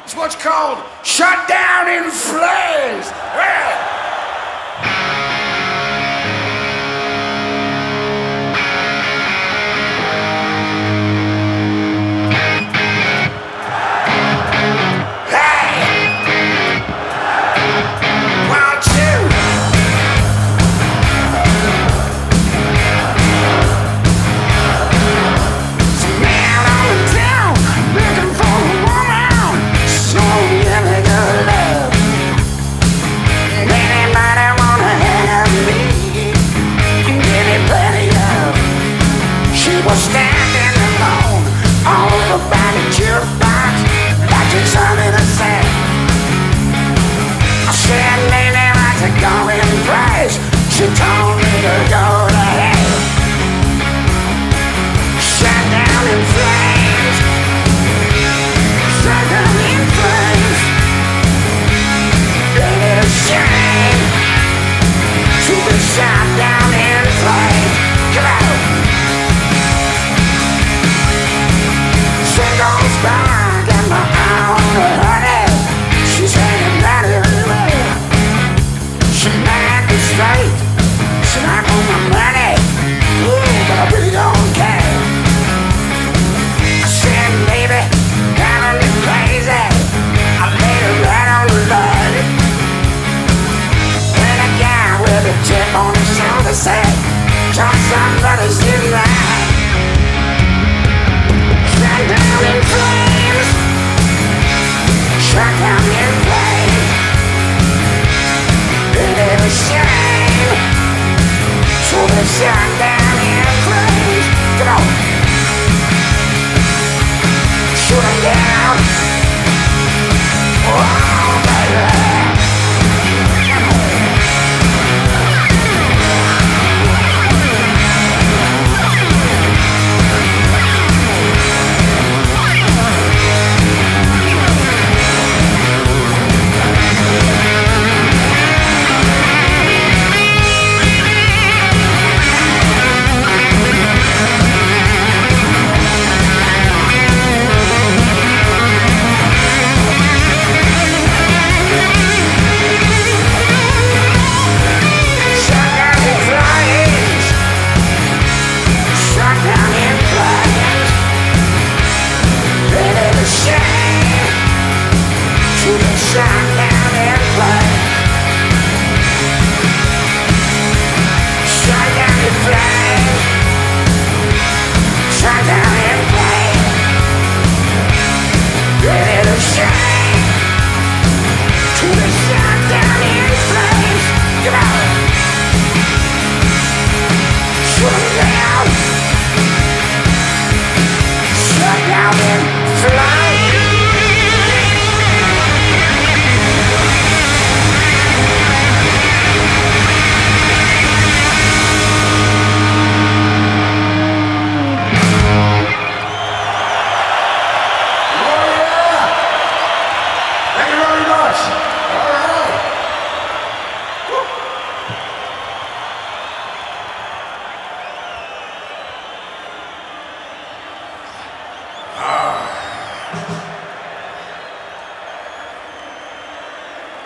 It's what's called shut down in flames. Yeah. Was standing alone all over by the jukebox, watching something to say. I said, lady, what's a going price? She told me to go to hell. Shut down in flames. Shut down in flames. It is a shame to be shut down in flames. Come on. Goes back in my own honey. She's hanging out everywhere. She mad me straight. She not on my money. Ooh, but I really don't care. I said, baby, driving me crazy. I laid her right on the bed. When a guy with a chip on his shoulder said, "John, somebody's in there." Shut down in flames. Shut down in flames. It is a shame. So they shut down.